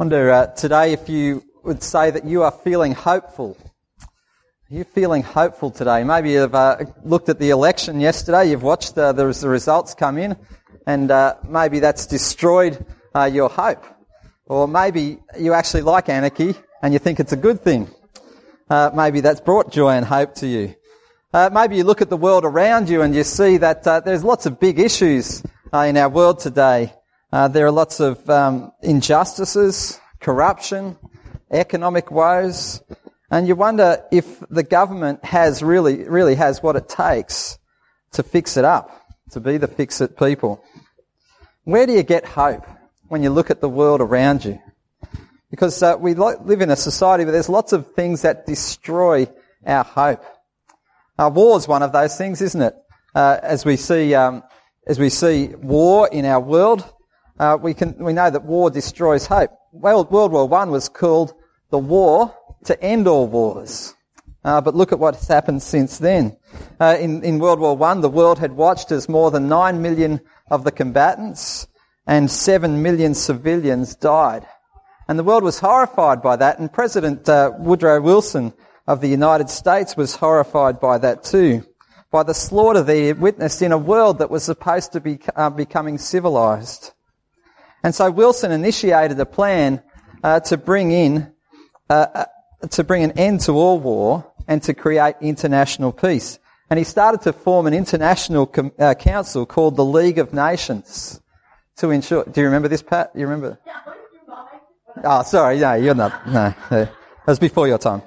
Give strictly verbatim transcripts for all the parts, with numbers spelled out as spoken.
wonder uh, today if you would say that you are feeling hopeful. Are you feeling hopeful today? Maybe you've uh, looked at the election yesterday, you've watched uh, the, the results come in, and uh, maybe that's destroyed uh, your hope. Or maybe you actually like anarchy and you think it's a good thing. Uh, maybe that's brought joy and hope to you. Uh, maybe you look at the world around you and you see that uh, there's lots of big issues uh, in our world today. Uh, there are lots of um, injustices, corruption, economic woes, and you wonder if the government has really, really has what it takes to fix it up, to be the fix-it people. Where do you get hope when you look at the world around you? Because uh, we lo- live in a society where there's lots of things that destroy our hope. Uh, war is one of those things, isn't it? Uh, as we see, um, as we see war in our world, uh, we can we know that war destroys hope. Well, World War One was called the war to end all wars, uh, but look at what's happened since then. Uh, in in World War One, the world had watched as more than nine million of the combatants and seven million civilians died, and the world was horrified by that. And President uh, Woodrow Wilson of the United States was horrified by that too, by the slaughter they witnessed in a world that was supposed to be uh, becoming civilized. And so Wilson initiated a plan uh, to bring in, uh, uh, to bring an end to all war and to create international peace. And he started to form an international com- uh, council called the League of Nations to ensure. Do you remember this, Pat? You remember? Oh, sorry, no, you're not. No, that was before your time.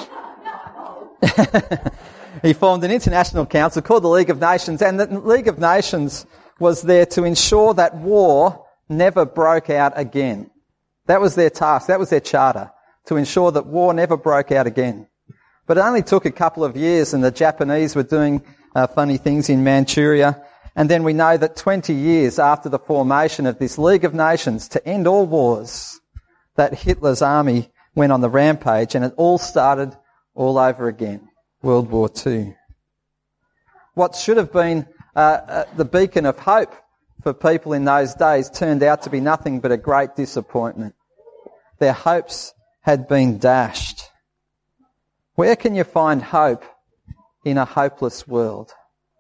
He formed an international council called the League of Nations, and the League of Nations was there to ensure that war never broke out again. That was their task, that was their charter, to ensure that war never broke out again. But it only took a couple of years, and the Japanese were doing uh, funny things in Manchuria, and then we know that twenty years after the formation of this League of Nations to end all wars, that Hitler's army went on the rampage, and it all started all over again. World War Two. What should have been uh, uh, the beacon of hope for people in those days turned out to be nothing but a great disappointment. Their hopes had been dashed. Where can you find hope in a hopeless world?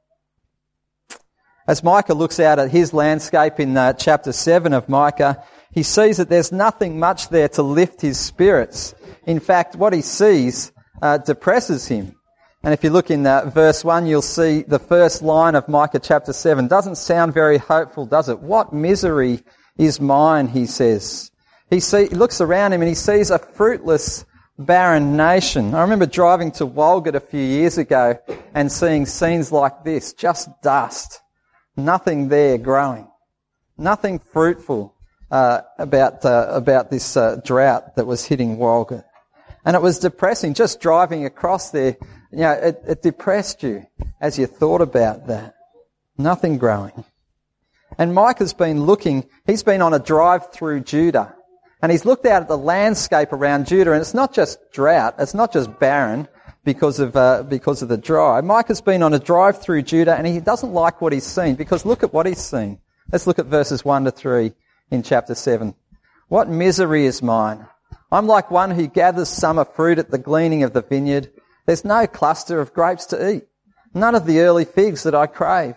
As Micah looks out at his landscape in uh, chapter seven of Micah, he sees that there's nothing much there to lift his spirits. In fact, what he sees uh, depresses him. And if you look in uh, verse one, you'll see the first line of Micah chapter seven. Doesn't sound very hopeful, does it? What misery is mine, he says. He, see, he looks around him and he sees a fruitless, barren nation. I remember driving to Walgett a few years ago and seeing scenes like this, just dust. Nothing there growing. Nothing fruitful uh, about uh, about this uh, drought that was hitting Walgett. And it was depressing, just driving across there. You know, it, it depressed you as you thought about that. Nothing growing. And Micah's been looking, he's been on a drive through Judah. And he's looked out at the landscape around Judah, and it's not just drought, it's not just barren because of uh, because of the dry. Micah's been on a drive through Judah, and he doesn't like what he's seen, because look at what he's seen. Let's look at verses one to three in chapter seven. What misery is mine! I'm like one who gathers summer fruit at the gleaning of the vineyard. There's no cluster of grapes to eat, none of the early figs that I crave.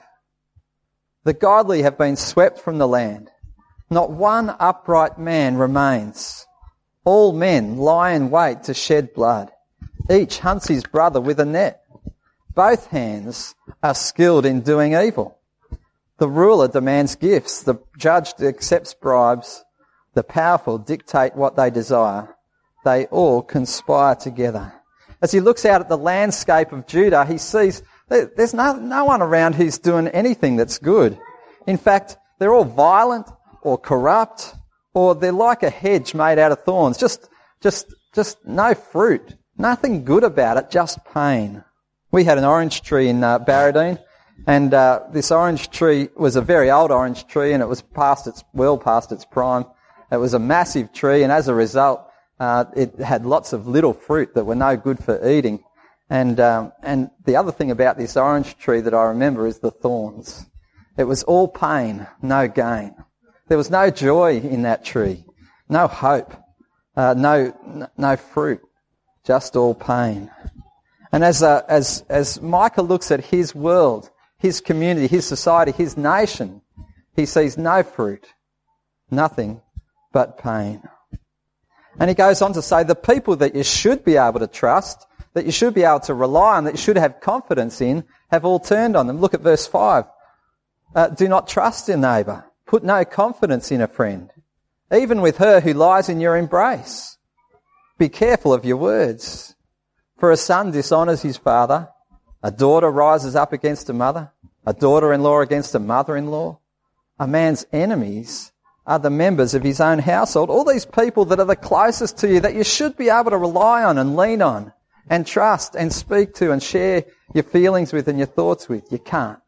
The godly have been swept from the land. Not one upright man remains. All men lie in wait to shed blood. Each hunts his brother with a net. Both hands are skilled in doing evil. The ruler demands gifts. The judge accepts bribes. The powerful dictate what they desire. They all conspire together. As he looks out at the landscape of Judah, he sees there's no, no one around who's doing anything that's good. In fact, they're all violent or corrupt, or they're like a hedge made out of thorns. Just, just, just no fruit. Nothing good about it, just pain. We had an orange tree in uh, Barradine, and uh, this orange tree was a very old orange tree, and it was past its, well past its prime. It was a massive tree, and as a result, Uh, it had lots of little fruit that were no good for eating. And um, and the other thing about this orange tree that I remember is the thorns. It was all pain, no gain. There was no joy in that tree, no hope. Uh, no, no fruit, just all pain. And as, uh, as, as Micah looks at his world, his community, his society, his nation, he sees no fruit, nothing but pain. And he goes on to say the people that you should be able to trust, that you should be able to rely on, that you should have confidence in, have all turned on them. Look at verse five. Uh, do not trust your neighbour. Put no confidence in a friend, even with her who lies in your embrace. Be careful of your words. For a son dishonours his father, a daughter rises up against a mother, a daughter-in-law against a mother-in-law. A man's enemies are the members of his own household. All these people that are the closest to you, that you should be able to rely on and lean on and trust and speak to and share your feelings with and your thoughts with. You can't,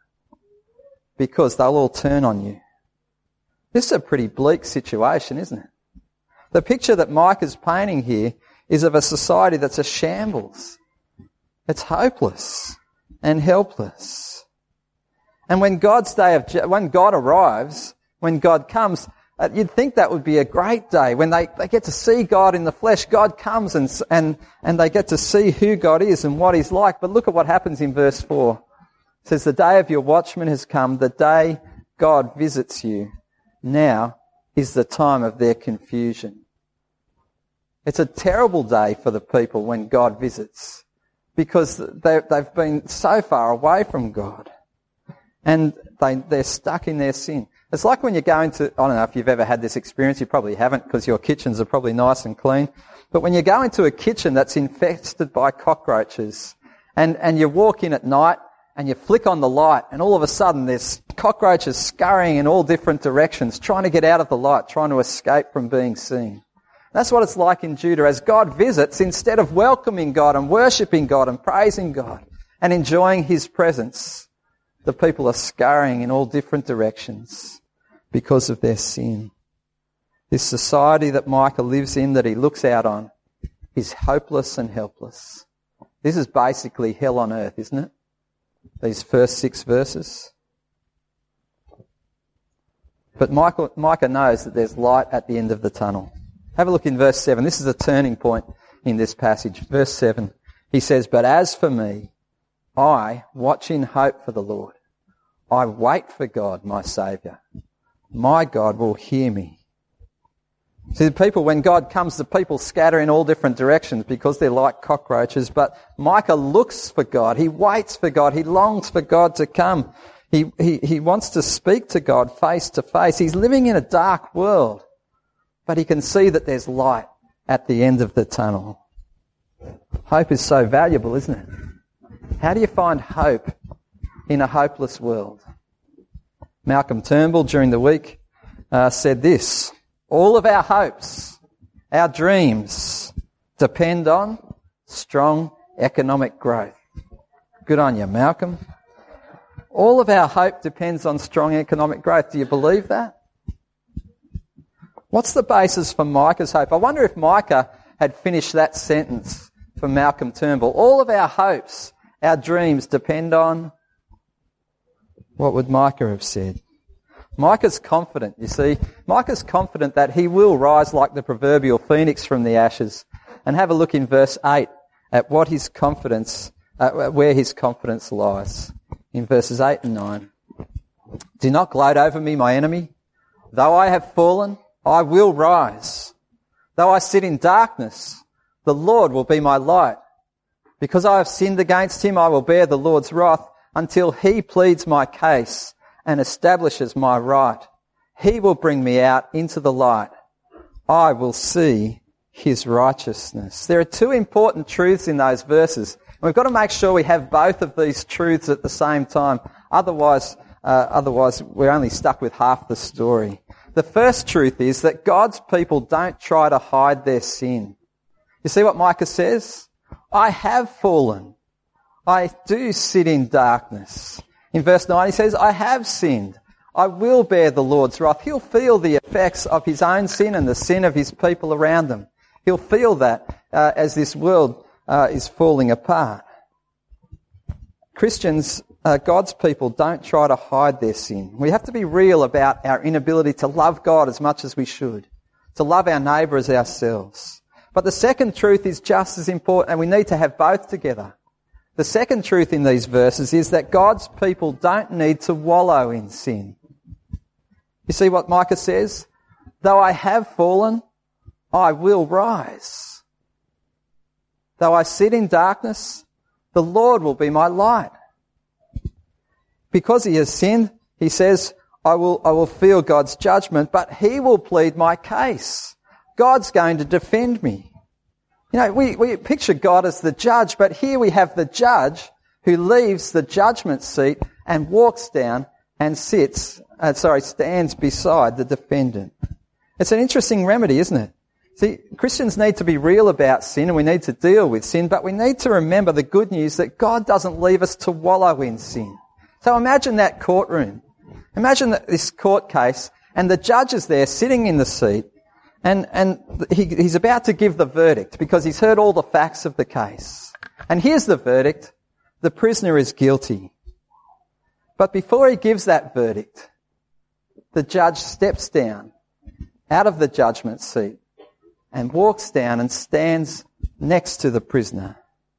because they'll all turn on you. This is a pretty bleak situation, isn't it? The picture that Micah's painting here is of a society that's a shambles. It's hopeless and helpless. And when God's day of, ju- when God arrives, when God comes, uh, you'd think that would be a great day when they, they get to see God in the flesh. God comes and, and, and they get to see who God is and what He's like. But look at what happens in verse four. It says, the day of your watchman has come, the day God visits you. Now is the time of their confusion. It's a terrible day for the people when God visits, because they, they've been so far away from God and they, they're stuck in their sin. It's like when you go into, I don't know if you've ever had this experience, you probably haven't because your kitchens are probably nice and clean, but when you go into a kitchen that's infested by cockroaches and, and you walk in at night and you flick on the light and all of a sudden there's cockroaches scurrying in all different directions, trying to get out of the light, trying to escape from being seen. That's what it's like in Judah. As God visits, instead of welcoming God and worshipping God and praising God and enjoying His presence, the people are scurrying in all different directions because of their sin. This society that Micah lives in, that he looks out on, is hopeless and helpless. This is basically hell on earth, isn't it? These first six verses. But Micah, Micah knows that there's light at the end of the tunnel. Have a look in verse seven. This is a turning point in this passage. Verse seven. He says, but as for me, I watch in hope for the Lord. I wait for God, my Saviour. My God will hear me. See, the people, when God comes, the people scatter in all different directions because they're like cockroaches. But Micah looks for God. He waits for God. He longs for God to come. He, he, he wants to speak to God face to face. He's living in a dark world, but he can see that there's light at the end of the tunnel. Hope is so valuable, isn't it? How do you find hope in a hopeless world? Malcolm Turnbull during the week uh, said this: all of our hopes, our dreams, depend on strong economic growth. Good on you, Malcolm. All of our hope depends on strong economic growth. Do you believe that? What's the basis for Micah's hope? I wonder if Micah had finished that sentence for Malcolm Turnbull. All of our hopes, our dreams depend on... What would Micah have said? Micah's confident, you see. Micah's confident that he will rise like the proverbial phoenix from the ashes. And have a look in verse eight at what his confidence, uh, where his confidence lies. In verses eight and nine. Do not gloat over me, my enemy. Though I have fallen, I will rise. Though I sit in darkness, the Lord will be my light. Because I have sinned against him, I will bear the Lord's wrath until he pleads my case and establishes my right. He will bring me out into the light. I will see his righteousness. There are two important truths in those verses. We've got to make sure we have both of these truths at the same time. Otherwise, uh, otherwise we're only stuck with half the story. The first truth is that God's people don't try to hide their sin. You see what Micah says? I have fallen. I do sit in darkness. In verse nine he says, I have sinned. I will bear the Lord's wrath. He'll feel the effects of his own sin and the sin of his people around them. He'll feel that uh, as this world uh, is falling apart. Christians, uh, God's people, don't try to hide their sin. We have to be real about our inability to love God as much as we should, to love our neighbour as ourselves. But the second truth is just as important, and we need to have both together. The second truth in these verses is that God's people don't need to wallow in sin. You see what Micah says? Though I have fallen, I will rise. Though I sit in darkness, the Lord will be my light. Because he has sinned, he says, I will, I will feel God's judgment, but he will plead my case. God's going to defend me. You know, we, we picture God as the judge, but here we have the judge who leaves the judgment seat and walks down and sits, uh, sorry, stands beside the defendant. It's an interesting remedy, isn't it? See, Christians need to be real about sin and we need to deal with sin, but we need to remember the good news that God doesn't leave us to wallow in sin. So imagine that courtroom. Imagine that this court case and the judge is there sitting in the seat and, and he, he's about to give the verdict because he's heard all the facts of the case. And here's the verdict. The prisoner is guilty. But before he gives that verdict, the judge steps down out of the judgment seat and walks down and stands next to the prisoner.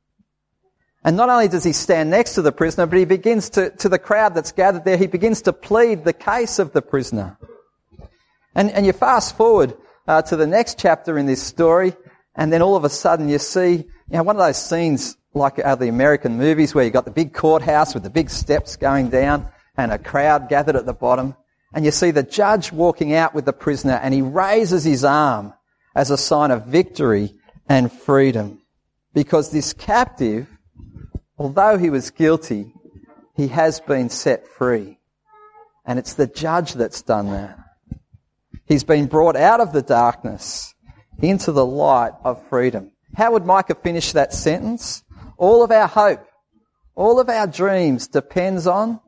And not only does he stand next to the prisoner, but he begins to, to the crowd that's gathered there, he begins to plead the case of the prisoner. And, and you fast forward uh, to the next chapter in this story, and then all of a sudden you see, you know, one of those scenes like out of the American movies where you've got the big courthouse with the big steps going down and a crowd gathered at the bottom, and you see the judge walking out with the prisoner and he raises his arm as a sign of victory and freedom. Because this captive, although he was guilty, he has been set free. And it's the judge that's done that. He's been brought out of the darkness into the light of freedom. How would Micah finish that sentence? All of our hope, all of our dreams depends on,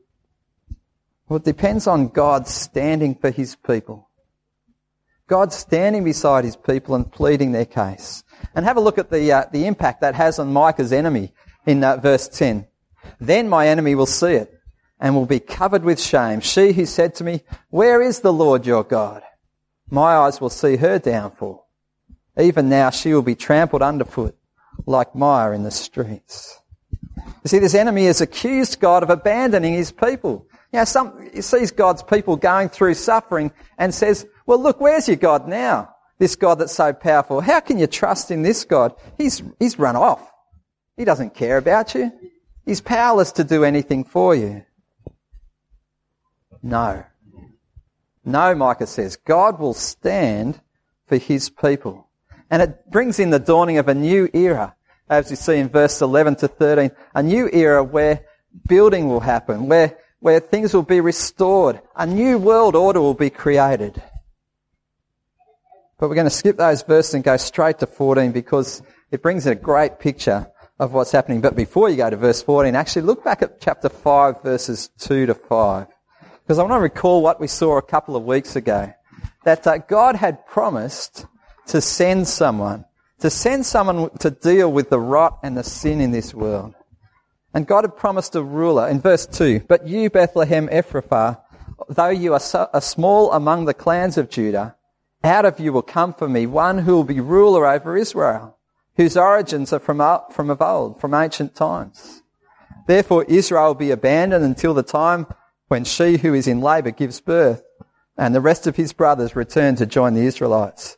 well, it depends on God standing for his people. God standing beside his people and pleading their case. And have a look at the uh, the impact that has on Micah's enemy in uh, verse ten. Then my enemy will see it and will be covered with shame. She who said to me, where is the Lord your God? My eyes will see her downfall. Even now she will be trampled underfoot like mire in the streets. You see, this enemy has accused God of abandoning his people. You know, some, he sees God's people going through suffering and says, well, look, where's your God now? This God that's so powerful. How can you trust in this God? He's, he's run off. He doesn't care about you. He's powerless to do anything for you. No. No, Micah says, God will stand for his people. And it brings in the dawning of a new era, as you see in verse eleven to thirteen, a new era where building will happen, where, where things will be restored, a new world order will be created. But we're going to skip those verses and go straight to fourteen because it brings in a great picture of what's happening. But before you go to verse fourteen, actually look back at chapter five, verses two to five. Because I want to recall what we saw a couple of weeks ago. That uh, God had promised to send someone, to send someone to deal with the rot and the sin in this world. And God had promised a ruler in verse two, but you, Bethlehem Ephrathah, though you are, so, are small among the clans of Judah, out of you will come for me one who will be ruler over Israel, whose origins are from, from of old, from ancient times. Therefore Israel will be abandoned until the time when she who is in labour gives birth, and the rest of his brothers return to join the Israelites.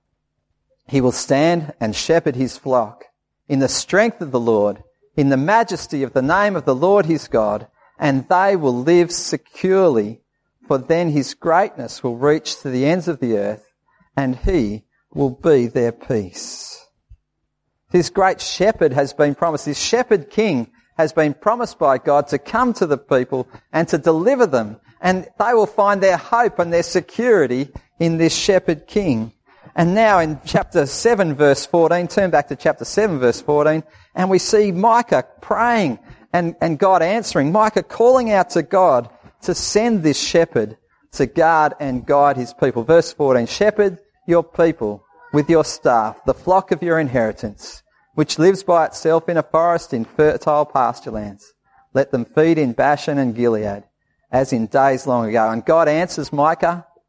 He will stand and shepherd his flock in the strength of the Lord, in the majesty of the name of the Lord his God, and they will live securely, for then his greatness will reach to the ends of the earth, and he will be their peace. This great shepherd has been promised, this shepherd king has been promised by God to come to the people and to deliver them, and they will find their hope and their security in this shepherd king. And now in chapter seven verse fourteen, turn back to chapter seven verse fourteen, and we see Micah praying and, and God answering. Micah calling out to God to send this shepherd to guard and guide his people. Verse fourteen, shepherd your people with your staff, the flock of your inheritance, which lives by itself in a forest in fertile pasture lands. Let them feed in Bashan and Gilead, as in days long ago. And God answers Micah,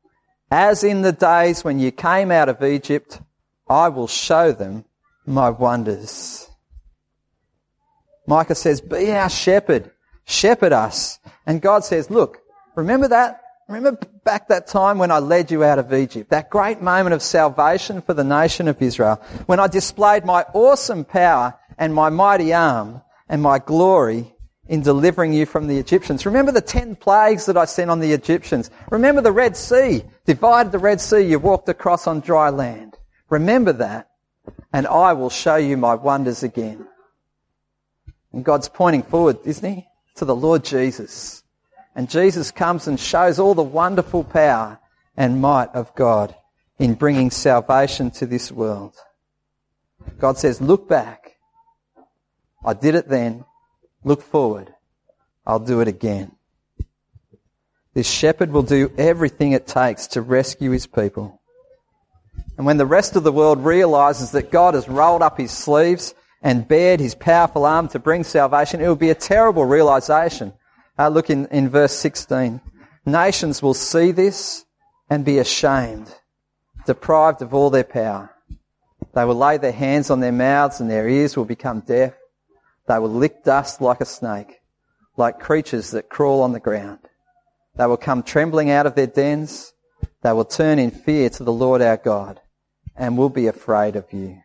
As in the days when you came out of Egypt, I will show them my wonders. Micah says, be our shepherd. Shepherd us. And God says, look, remember that? Remember back that time when I led you out of Egypt? That great moment of salvation for the nation of Israel. When I displayed my awesome power and my mighty arm and my glory in delivering you from the Egyptians. Remember the ten plagues that I sent on the Egyptians. Remember the Red Sea. Divided the Red Sea, you walked across on dry land. Remember that, and I will show you my wonders again. And God's pointing forward, isn't he? To the Lord Jesus. And Jesus comes and shows all the wonderful power and might of God in bringing salvation to this world. God says, look back. I did it then. Look forward. I'll do it again. This shepherd will do everything it takes to rescue his people. And when the rest of the world realises that God has rolled up his sleeves and bared his powerful arm to bring salvation, it will be a terrible realisation. Uh, look in, in verse sixteen. Nations will see this and be ashamed, deprived of all their power. They will lay their hands on their mouths and their ears will become deaf. They will lick dust like a snake, like creatures that crawl on the ground. They will come trembling out of their dens. They will turn in fear to the Lord our God and will be afraid of you.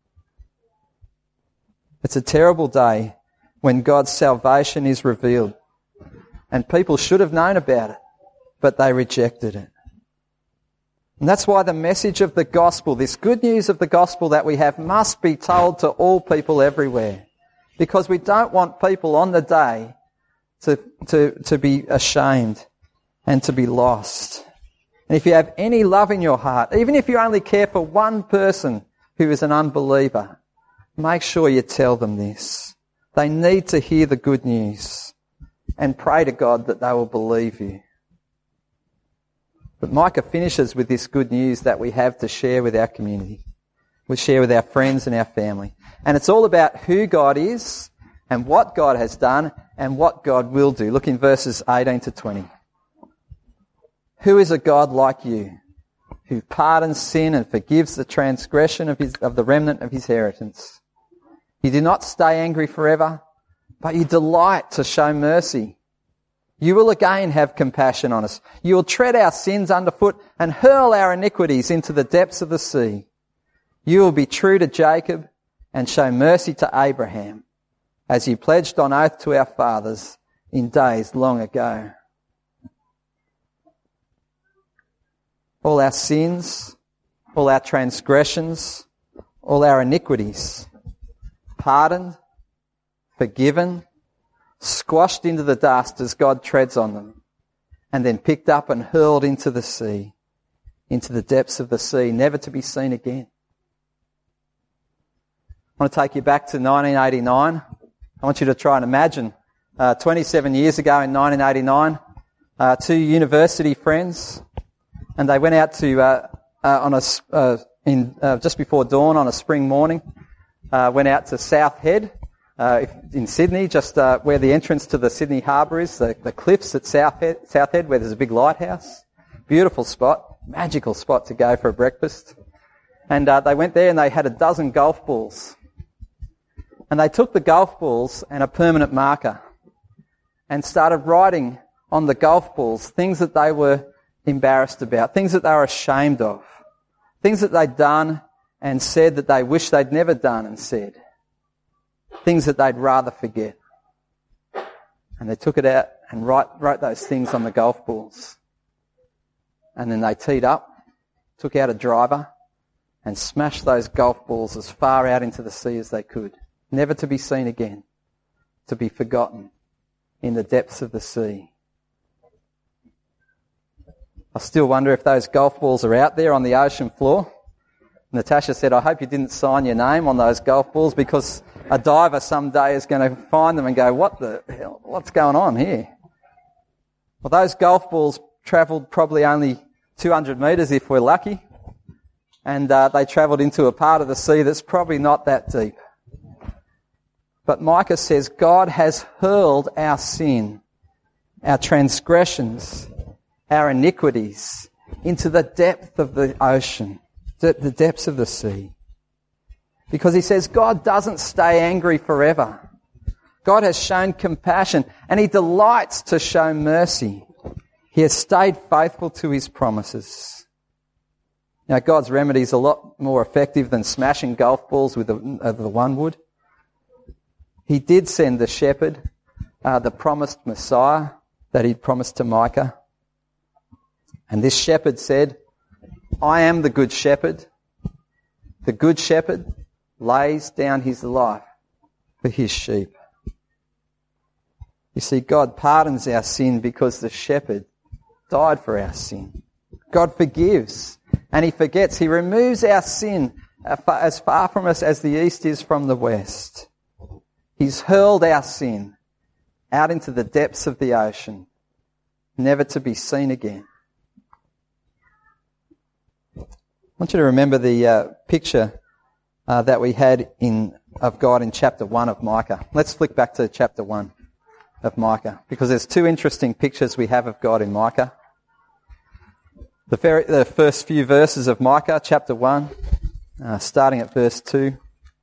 It's a terrible day when God's salvation is revealed. And people should have known about it, but they rejected it. And that's why the message of the gospel, this good news of the gospel that we have, must be told to all people everywhere. Because we don't want people on the day to, to, to be ashamed and to be lost. And if you have any love in your heart, even if you only care for one person who is an unbeliever, make sure you tell them this. They need to hear the good news, and pray to God that they will believe you. But Micah finishes with this good news that we have to share with our community. We share with our friends and our family. And it's all about who God is and what God has done and what God will do. Look in verses eighteen to twenty. Who is a God like you, who pardons sin and forgives the transgression of, his, of the remnant of his inheritance? You do not stay angry forever, but you delight to show mercy. You will again have compassion on us. You will tread our sins underfoot and hurl our iniquities into the depths of the sea. You will be true to Jacob and show mercy to Abraham, as you pledged on oath to our fathers in days long ago. All our sins, all our transgressions, all our iniquities, pardoned, forgiven, squashed into the dust as God treads on them, and then picked up and hurled into the sea, into the depths of the sea, never to be seen again. I want to take you back to nineteen eighty-nine. I want you to try and imagine uh, twenty-seven years ago in nineteen eighty-nine, uh, two university friends, and they went out to uh, uh, on a uh, in uh, just before dawn on a spring morning. Uh, went out to South Head uh, in Sydney, just uh, where the entrance to the Sydney Harbour is, the, the cliffs at South Head, South Head, where there's a big lighthouse. Beautiful spot, magical spot to go for a breakfast. And uh, they went there and they had a dozen golf balls. And they took the golf balls and a permanent marker and started writing on the golf balls things that they were embarrassed about, things that they were ashamed of, things that they'd done and said that they wished they'd never done and said, things that they'd rather forget. And they took it out and write, wrote those things on the golf balls. And then they teed up, took out a driver and smashed those golf balls as far out into the sea as they could, never to be seen again, to be forgotten in the depths of the sea. I still wonder if those golf balls are out there on the ocean floor. Natasha said, I hope you didn't sign your name on those golf balls, because a diver someday is going to find them and go, what the hell, what's going on here? Well, those golf balls travelled probably only two hundred metres if we're lucky, and uh, they travelled into a part of the sea that's probably not that deep. But Micah says God has hurled our sin, our transgressions, our iniquities into the depth of the ocean, the, the depths of the sea. Because he says God doesn't stay angry forever. God has shown compassion and he delights to show mercy. He has stayed faithful to his promises. Now, God's remedy is a lot more effective than smashing golf balls with the, uh, the one wood. He did send the shepherd, uh, the promised Messiah that he'd promised to Micah. And this shepherd said, I am the good shepherd. The good shepherd lays down his life for his sheep. You see, God pardons our sin because the shepherd died for our sin. God forgives and he forgets. He removes our sin as far from us as the east is from the west. He's hurled our sin out into the depths of the ocean, never to be seen again. I want you to remember the uh, picture uh, that we had in of God in chapter one of Micah. Let's flick back to chapter one of Micah, because there's two interesting pictures we have of God in Micah. The, very, the first few verses of Micah, chapter one, uh, starting at verse two.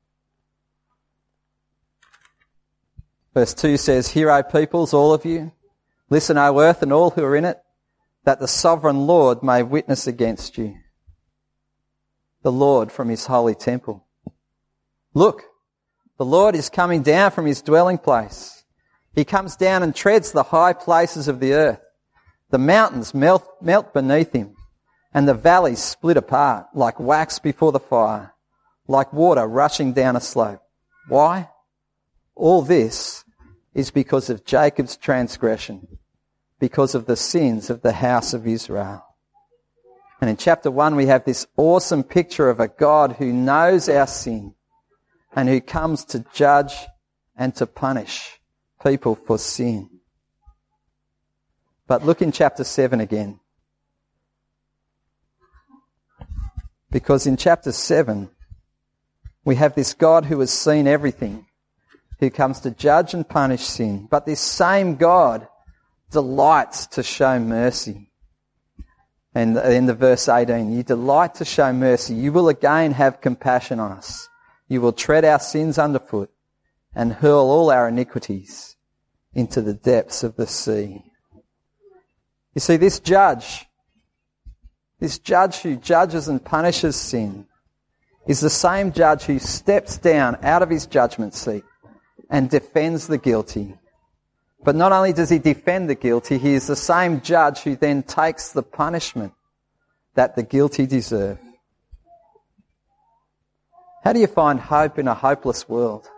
Verse two says, Hear, O peoples, all of you, listen, O earth and all who are in it, that the sovereign Lord may witness against you. The Lord from his holy temple. Look, the Lord is coming down from his dwelling place. He comes down and treads the high places of the earth. The mountains melt, melt beneath him, and the valleys split apart like wax before the fire, like water rushing down a slope. Why? All this is because of Jacob's transgression, because of the sins of the house of Israel. And in chapter one we have this awesome picture of a God who knows our sin and who comes to judge and to punish people for sin. But look in chapter seven again. Because in chapter seven we have this God who has seen everything, who comes to judge and punish sin. But this same God delights to show mercy. And in the verse eighteen, you delight to show mercy. You will again have compassion on us. You will tread our sins underfoot and hurl all our iniquities into the depths of the sea. You see, this judge, this judge who judges and punishes sin, is the same judge who steps down out of his judgment seat and defends the guilty. But not only does he defend the guilty, he is the same judge who then takes the punishment that the guilty deserve. How do you find hope in a hopeless world?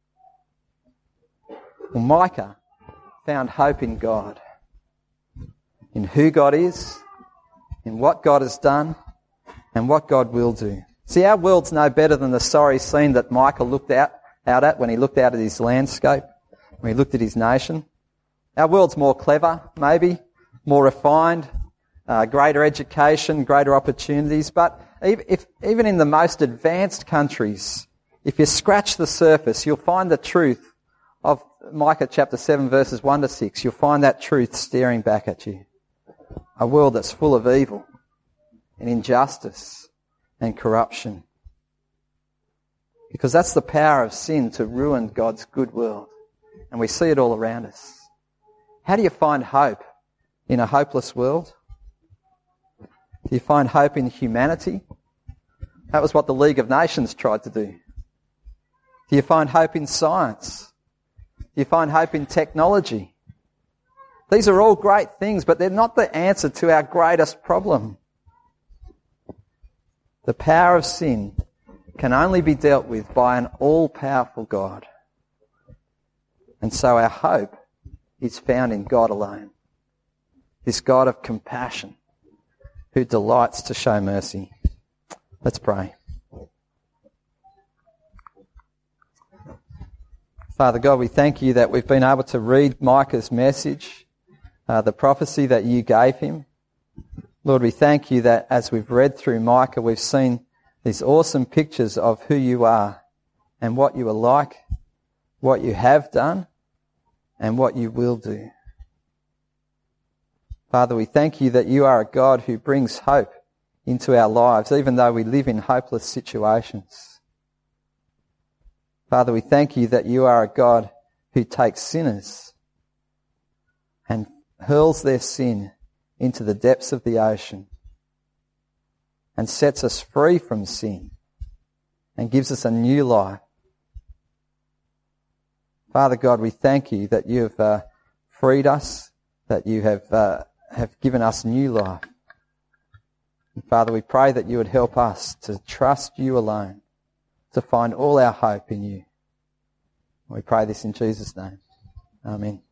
Well, Micah found hope in God, in who God is, in what God has done, and what God will do. See, our world's no better than the sorry scene that Micah looked out, out at when he looked out at his landscape, when he looked at his nation. Our world's more clever, maybe, more refined, uh, greater education, greater opportunities. But if, even in the most advanced countries, if you scratch the surface, you'll find the truth of Micah chapter seven verses one to six. You'll find that truth staring back at you. A world that's full of evil and injustice and corruption. Because that's the power of sin to ruin God's good world. And we see it all around us. How do you find hope in a hopeless world? Do you find hope in humanity? That was what the League of Nations tried to do. Do you find hope in science? Do you find hope in technology? These are all great things, but they're not the answer to our greatest problem. The power of sin can only be dealt with by an all-powerful God. And so our hope is found in God alone. This God of compassion who delights to show mercy. Let's pray. Father God, we thank you that we've been able to read Micah's message, uh, the prophecy that you gave him. Lord, we thank you that as we've read through Micah, we've seen these awesome pictures of who you are and what you are like, what you have done, and what you will do. Father, we thank you that you are a God who brings hope into our lives, even though we live in hopeless situations. Father, we thank you that you are a God who takes sinners and hurls their sin into the depths of the ocean and sets us free from sin and gives us a new life. Father God, we thank you that you have uh, freed us, that you have uh, have given us new life. And Father, we pray that you would help us to trust you alone, to find all our hope in you. We pray this in Jesus' name. Amen.